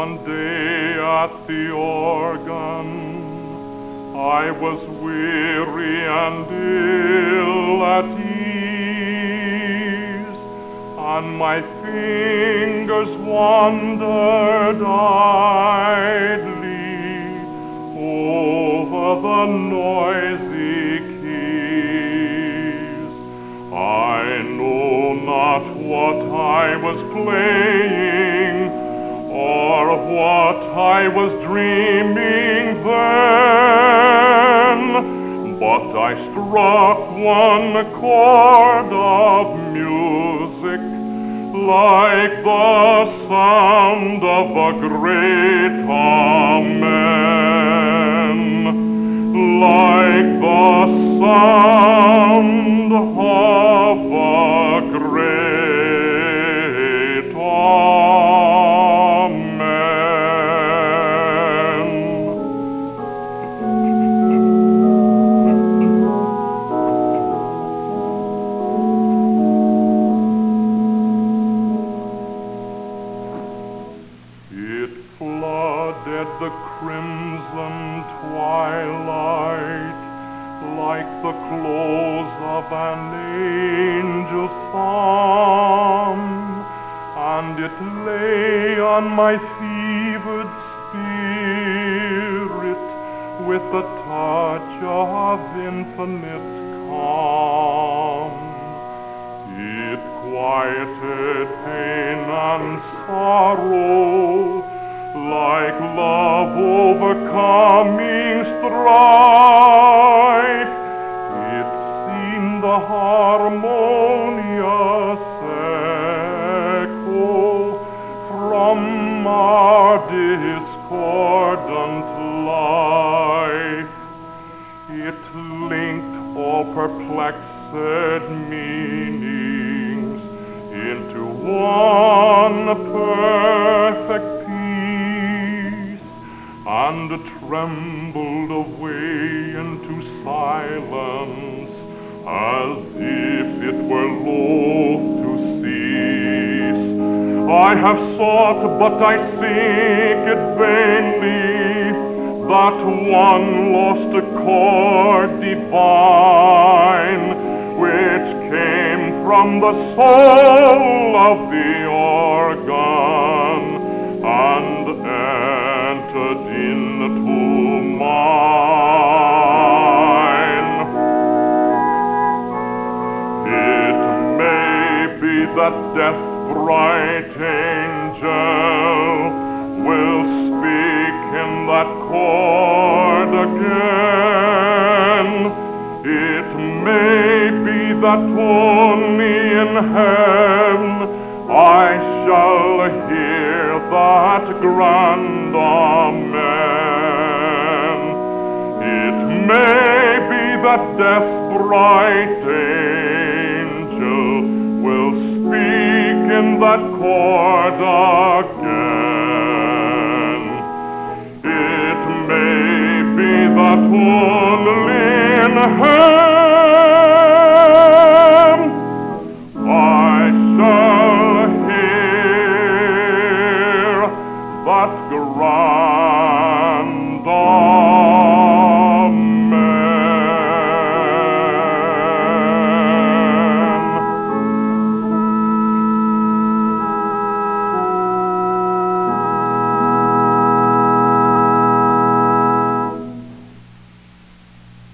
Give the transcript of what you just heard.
One day at the organ, I was weary and ill at ease, and my fingers wandered idly over the noisy keys. I know not what I was playing, or what I was dreaming then, but I struck one chord of music, like the sound of a great amen, like the sound of a great amen. It flooded the crimson twilight like the close of an angel's psalm, and it lay on my fevered spirit with the touch of infinite calm. It quieted pain and sorrow like love overcoming strife. It seemed a harmonious echo from our discordant life. It linked all perplexed meanings into one perfect peace, and trembled away into silence as if it were loath to cease. I have sought, but I seek it vainly, that one lost chord divine, which came from the soul of the organ and entered into mine. It may be that death's bright angel will speak in that chord again. It may be that only in heaven I shall hear that grand amen. It may be that death's bright angel will speak in that chord again. It may be that only in heaven